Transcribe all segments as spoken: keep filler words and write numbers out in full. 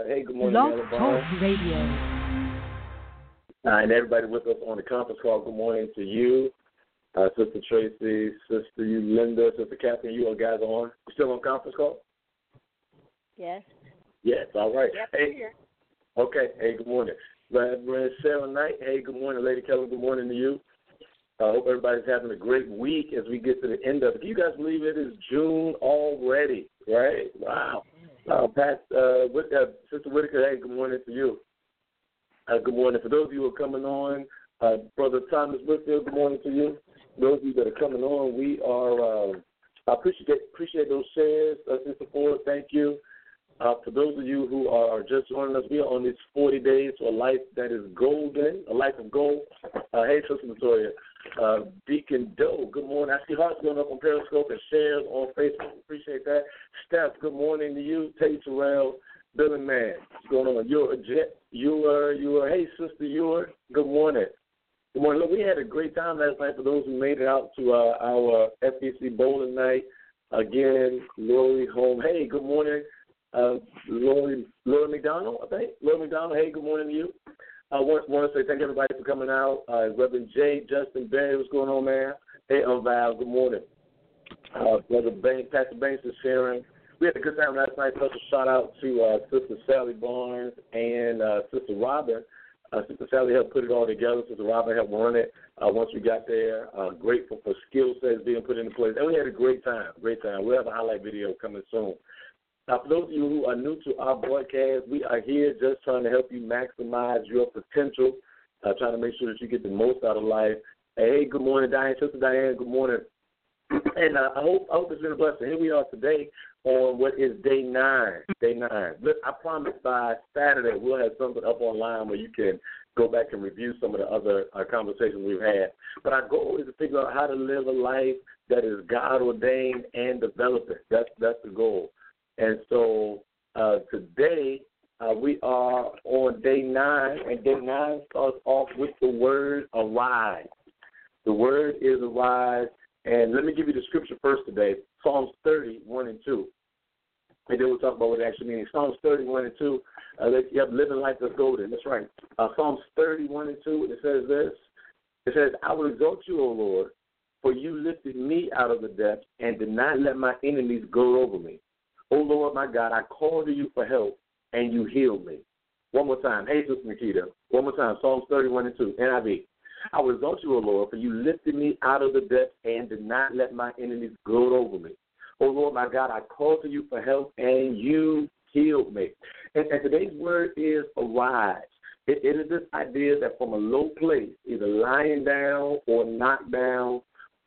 Hey, good morning, Blog Nella Talk Barnes. Radio. Uh, and everybody with us on the conference call, good morning to you, uh, Sister Tracy, Sister you, Linda, Sister Catherine. You all guys are on. You still on conference call? Yes. Yes, all right. Yep, hey, here. Okay, hey, good morning. Reverend Sarah Knight, hey, good morning. Lady Kelly, good morning to you. I uh, hope everybody's having a great week as we get to the end of it. Can you guys believe it is June already, right? Wow. Uh, Pat, uh, with, uh, Sister Whitaker, hey, good morning to you. Uh, good morning. For those of you who are coming on, uh, Brother Thomas Whitfield, good morning to you. Those of you that are coming on, we are, uh, I appreciate, appreciate those shares, uh, Sister Ford, thank you. Uh, for those of you who are just joining us, we are on these forty days to a life that is golden, a life of gold. Uh, hey, Sister Victoria. Uh, Deacon Doe, good morning. I see hearts going up on Periscope and shares on Facebook. Appreciate that. Steph, good morning to you. Tate Terrell, Billy Man, what's going on? You're you are you are. Hey, Sister, you are. Good morning. Good morning. Look, we had a great time last night for those who made it out to uh, our F B C bowling night. Again, Lori home. Hey, good morning. Uh, Lori, Lori McDonald, I think. Lori McDonald, hey, good morning to you. I want, want to say thank everybody for coming out. Uh, Reverend Jay, Justin Barry, what's going on, man? Hey, um, Val, good morning. Uh, Brother Banks, Pastor Banks is sharing. We had a good time last night. Special shout out to uh, Sister Sally Barnes and uh, Sister Robin. Uh, Sister Sally helped put it all together. Sister Robin helped run it uh, once we got there. Uh, grateful for skill sets being put into place. And we had a great time, great time. We'll have a highlight video coming soon. Now, for those of you who are new to our broadcast, we are here just trying to help you maximize your potential, uh, trying to make sure that you get the most out of life. Hey, good morning, Diane. Sister Diane, good morning. And uh, I hope I hope it's been a blessing. Here we are today on what is day nine. Day nine. Look, I promise by Saturday we'll have something up online where you can go back and review some of the other uh, conversations we've had. But our goal is to figure out how to live a life that is God ordained and developing. That's that's the goal. And so uh, today uh, we are on day nine, and day nine starts off with the word arise. The word is arise, and let me give you the scripture first today, Psalms thirty, one and two. And then we'll talk about what it actually means. Psalms thirty, one and two, uh, that you have living life that's golden. That's right. Uh, Psalms thirty, one and two, it says this. It says, I will exalt you, O Lord, for you lifted me out of the depths and did not let my enemies go over me. O Lord, my God, I called to you for help, and you healed me. One more time. Hey, Sister Nikita. One more time. Psalms thirty-one and two, N I V. I will exalt you, O Lord, for you lifted me out of the depths and did not let my enemies gloat over me. O Lord, my God, I called to you for help, and you healed me. And, and today's word is arise. It, it is this idea that from a low place, either lying down or knocked down,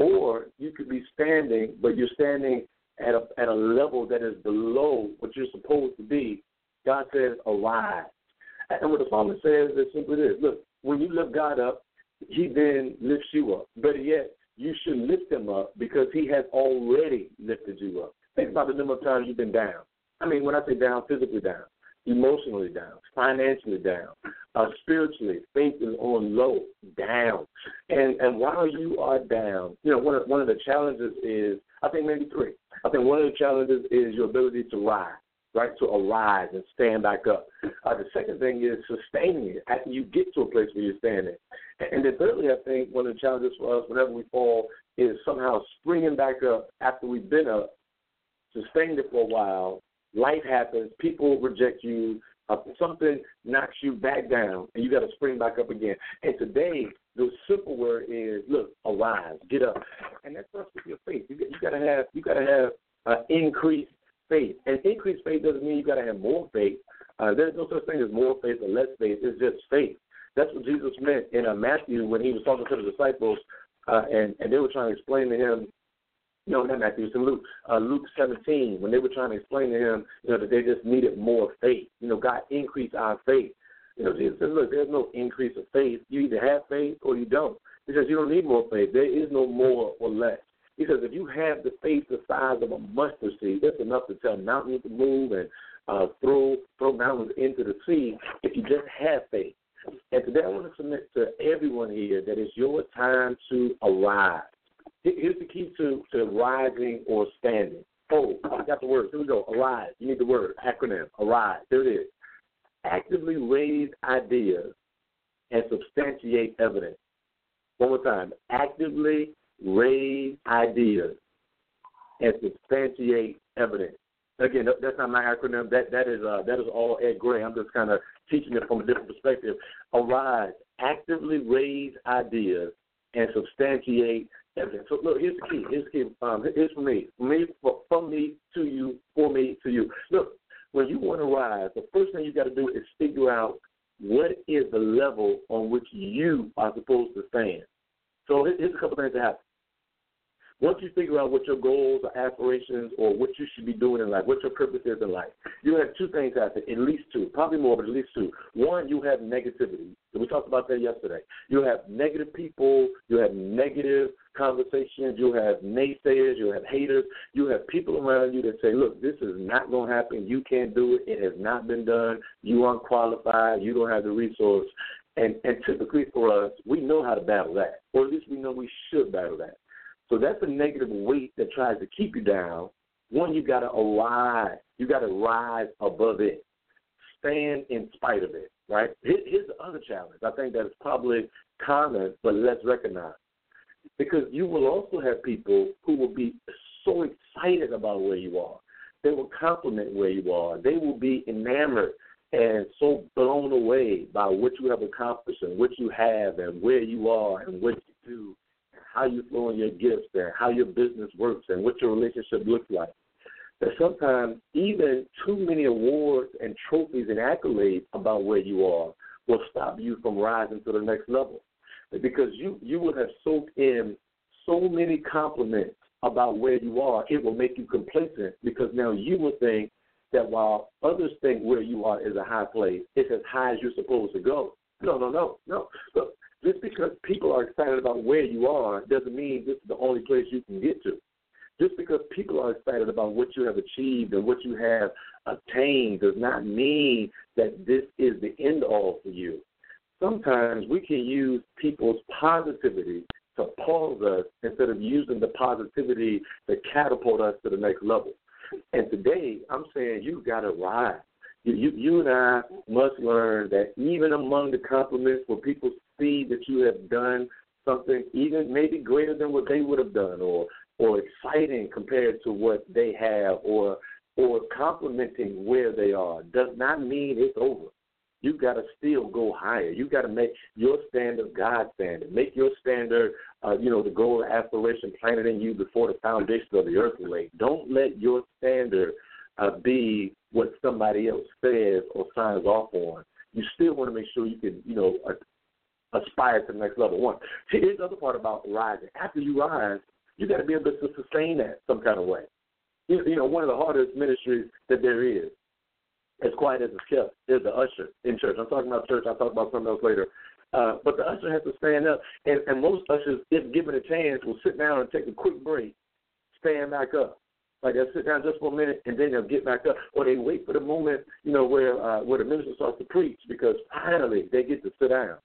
or you could be standing, but you're standing at a at a level that is below what you're supposed to be. God says, arise. And what the psalmist says is simply this. Look, when you lift God up, he then lifts you up. Better yet, you should lift him up because he has already lifted you up. Think about the number of times you've been down. I mean, when I say down, physically down, emotionally down, financially down, uh, spiritually, faith is on low, down. And and while you are down, you know, one of, one of the challenges is, I think maybe three. I think one of the challenges is your ability to rise, right, to arise and stand back up. Uh, the second thing is sustaining it after you get to a place where you're standing. And then thirdly, I think one of the challenges for us whenever we fall is somehow springing back up after we've been up, sustained it for a while, life happens, people reject you, uh, something knocks you back down, and you got to spring back up again. And today, the simple word is, look, arise, get up, and that starts with your faith. You, you got to have, you got to have uh, increased faith, and increased faith doesn't mean you got to have more faith. Uh, there's no such thing as more faith or less faith. It's just faith. That's what Jesus meant in uh, Matthew when he was talking to the disciples, uh, and and they were trying to explain to him. No, not Matthew, it's in Luke. Uh, Luke seventeen, when they were trying to explain to him, you know, that they just needed more faith. You know, God increased our faith. You know, Jesus said, look, there's no increase of faith. You either have faith or you don't. He says you don't need more faith. There is no more or less. He says if you have the faith the size of a mustard seed, that's enough to tell mountains to move and uh, throw throw mountains into the sea if you just have faith. And today I want to submit to everyone here that it's your time to arise. Here's the key to, to rising or standing. Oh, I got the word. Here we go. Arise. You need the word. Acronym. Arise. There it is. actively raise ideas and substantiate evidence. One more time. Actively raise ideas and substantiate evidence. Again, that's not my acronym. That that is uh, that is all Ed Gray. I'm just kind of teaching it from a different perspective. Arise, actively raise ideas and substantiate evidence. So look, here's the key. Here's the key. Um, here's for me. For me, for, from me to you, for me to you. Look, when you want to rise, the first thing you got to do is figure out what is the level on which you are supposed to stand. So here's a couple things that happen. Once you figure out what your goals or aspirations or what you should be doing in life, what your purpose is in life, you have two things happen, at least two, probably more, but at least two. One, you have negativity. We talked about that yesterday. You have negative people. You have negative conversations. You have naysayers. You have haters. You have people around you that say, look, this is not going to happen. You can't do it. It has not been done. You aren't qualified. You don't have the resource. And, and typically for us, we know how to battle that, or at least we know we should battle that. So that's a negative weight that tries to keep you down. One, you got to arise. You got to rise above it. Stand in spite of it, right? Here's the other challenge. I think that is probably common, but less recognized. Because you will also have people who will be so excited about where you are. They will compliment where you are. They will be enamored and so blown away by what you have accomplished and what you have and where you are and what you do, how you flow in your gifts and how your business works and what your relationship looks like. That sometimes even too many awards and trophies and accolades about where you are will stop you from rising to the next level. Because you, you would have soaked in so many compliments about where you are, it will make you complacent because now you will think that while others think where you are is a high place, it's as high as you're supposed to go. No, no, no, no. Look, just because people are excited about where you are doesn't mean this is the only place you can get to. Just because people are excited about what you have achieved and what you have obtained does not mean that this is the end all for you. Sometimes we can use people's positivity to pause us instead of using the positivity to catapult us to the next level. And today, I'm saying you got to rise. You, you, you and I must learn that even among the compliments where people see that you have done something even maybe greater than what they would have done or or exciting compared to what they have or or complimenting where they are does not mean it's over. You've got to still go higher. You've got to make your standard God's standard. Make your standard, uh, you know, the goal and aspiration planted in you before the foundations of the earth were laid. Don't let your standard uh, be what somebody else says or signs off on. You still want to make sure you can, you know, uh, aspire to the next level. One. See, here's the other part about rising. After you rise, you got to be able to sustain that some kind of way. You, you know, one of the hardest ministries that there is, as quiet as it's kept, is the usher in church. I'm talking about church. I'll talk about something else later. Uh, but the usher has to stand up. And, and most ushers, if given a chance, will sit down and take a quick break, stand back up. Like they'll sit down just for a minute, and then they'll get back up. Or they wait for the moment, you know, where uh, where the minister starts to preach because finally they get to sit down.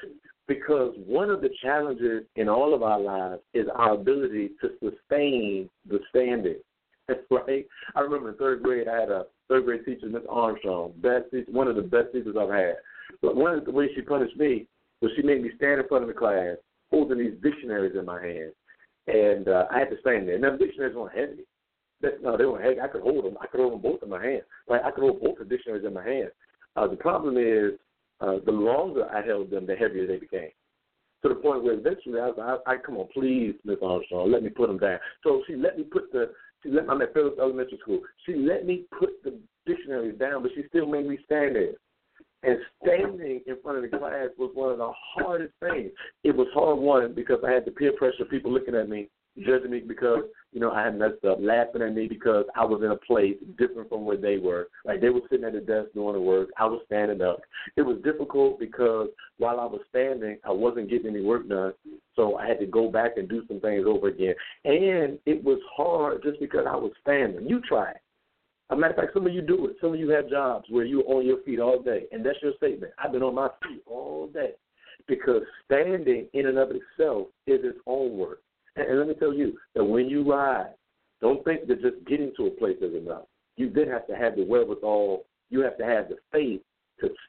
Because one of the challenges in all of our lives is our ability to sustain the standing. Right? I remember in third grade, I had a third grade teacher, Miss Armstrong, best teacher, one of the best teachers I've had. But one of the ways she punished me was she made me stand in front of the class, holding these dictionaries in my hand, and uh, I had to stand there. Now, the dictionaries weren't heavy. That, no, they weren't heavy. I could hold them. I could hold them both in my hand. Like I could hold both the dictionaries in my hand. Uh, the problem is, uh, the longer I held them, the heavier they became. To the point where eventually I was like, I, I come on, please, Miss Armstrong, let me put them down. So she let me put the. She let, I'm at Phillips Elementary School. She let me put the dictionaries down, but she still made me stand there. And standing in front of the class was one of the hardest things. It was hard, one, because I had the peer pressure of people looking at me, judging me because, you know, I had messed up, laughing at me because I was in a place different from where they were. Like they were sitting at the desk doing the work. I was standing up. It was difficult because while I was standing, I wasn't getting any work done. So I had to go back and do some things over again. And it was hard just because I was standing. You try it. As a matter of fact, some of you do it. Some of you have jobs where you're on your feet all day, and that's your statement. I've been on my feet all day because standing in and of itself is its own work. And, and let me tell you that when you rise, don't think that just getting to a place is enough. You then have to have the wherewithal. You have to have the faith to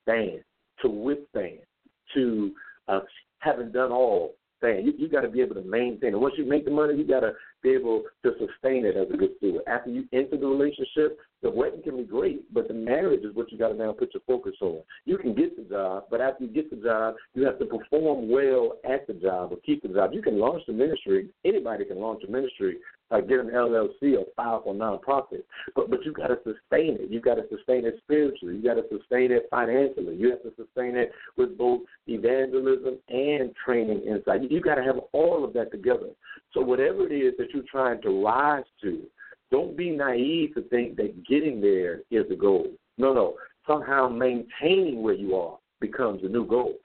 stand, to withstand, to uh, having done all, stand. You, you got to be able to maintain it. Once you make the money, you got to be able to sustain it as a good steward. After you enter the relationship, the wedding can be great, but the marriage is what you got to now put your focus on. You can get the job, but after you get the job, you have to perform well at the job or keep the job. You can launch the ministry. Anybody can launch a ministry, uh, get an L L C or file for nonprofit, but but you got to sustain it. You got to sustain it spiritually. You got to sustain it financially. You have to sustain it with both evangelism and training inside. You, you got to have all of that together. So whatever it is that you're trying to rise to, don't be naive to think that getting there is the goal. No, no. Somehow maintaining where you are becomes the new goal.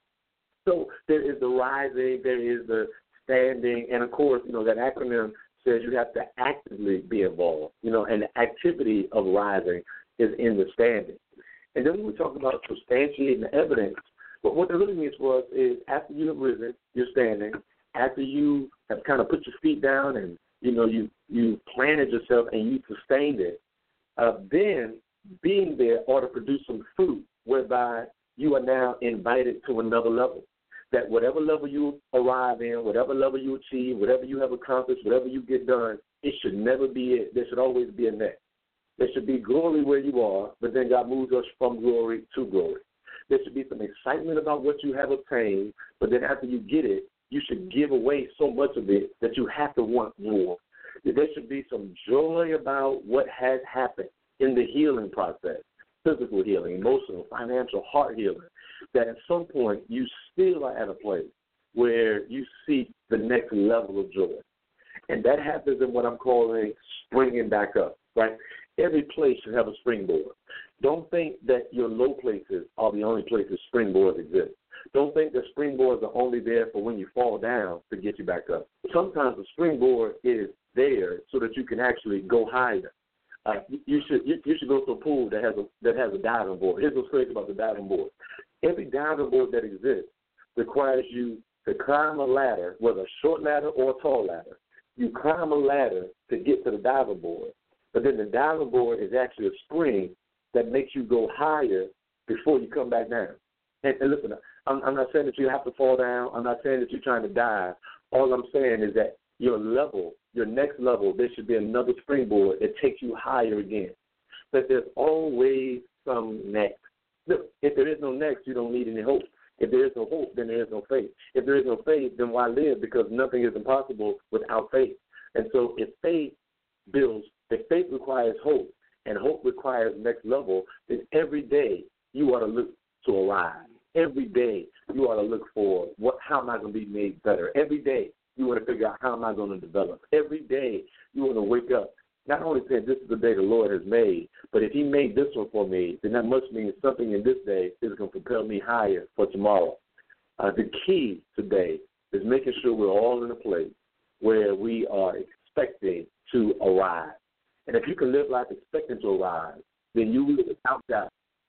So there is the rising, there is the standing, and, of course, you know, that acronym says you have to actively be involved, you know, and the activity of rising is in the standing. And then when we talk about substantiating the evidence, but what it really means for us is after you have risen, you're standing, after you have kind of put your feet down and, you know, you, you planted yourself and you sustained it, uh, then being there ought to produce some fruit whereby you are now invited to another level. That whatever level you arrive in, whatever level you achieve, whatever you have accomplished, whatever you get done, it should never be it. There should always be a next. There should be glory where you are, but then God moves us from glory to glory. There should be some excitement about what you have obtained, but then after you get it, you should give away so much of it that you have to want more. There should be some joy about what has happened in the healing process, physical healing, emotional, financial, heart healing, that at some point you still are at a place where you seek the next level of joy. And that happens in what I'm calling springing back up, right? Every place should have a springboard. Don't think that your low places are the only places springboards exist. Don't think that springboards are only there for when you fall down to get you back up. Sometimes the springboard is there so that you can actually go higher. Uh, you should you, you should go to a pool that has a that has a diving board. Here's what's crazy about the diving board. Every diving board that exists requires you to climb a ladder, whether a short ladder or a tall ladder. You climb a ladder to get to the diving board, but then the diving board is actually a spring that makes you go higher before you come back down. And, and listen, I'm, I'm not saying that you have to fall down. I'm not saying that you're trying to dive. All I'm saying is that your level, your next level, there should be another springboard that takes you higher again. But there's always some next. Look, if there is no next, you don't need any hope. If there is no hope, then there is no faith. If there is no faith, then why live? Because nothing is impossible without faith. And so if faith builds, if faith requires hope, and hope requires next level, then every day you ought to look to arrive. Every day you ought to look for what, how am I going to be made better? Every day you want to figure out how am I going to develop. Every day you want to wake up, not only saying this is the day the Lord has made, but if he made this one for me, then that must mean something in this day is going to propel me higher for tomorrow. Uh, the key today is making sure we're all in a place where we are expecting to arrive. And if you can live life expecting to arrive, then you will, without doubt,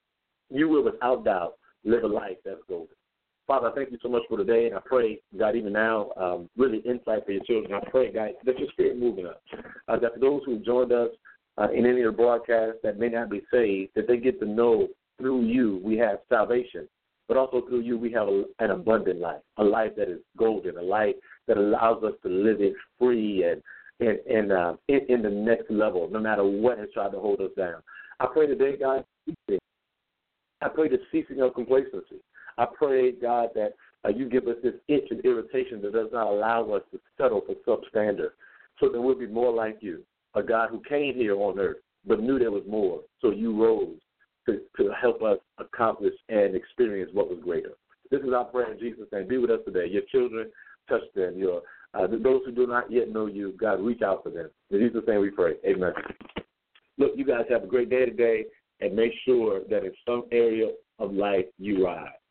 you will, without doubt, live a life that's golden. Father, I thank you so much for today, and I pray, God, even now, um, really insight for your children. I pray, God, that your spirit moving us. Uh, that for those who joined us uh, in any of the broadcasts that may not be saved, that they get to know through you we have salvation, but also through you we have a, an abundant life, a life that is golden, a life that allows us to live it free and and, and uh, in, in the next level, no matter what has tried to hold us down. I pray today, God, I pray the ceasing of complacency. I pray, God, that uh, you give us this itch and irritation that does not allow us to settle for substandard, so that we'll be more like you, a God who came here on earth but knew there was more, so you rose to, to help us accomplish and experience what was greater. This is our prayer in Jesus' name. Be with us today. Your children, touch them. Your uh, those who do not yet know you, God, reach out to them. In Jesus' name we pray. Amen. Look, you guys have a great day today, and make sure that in some area of life you rise.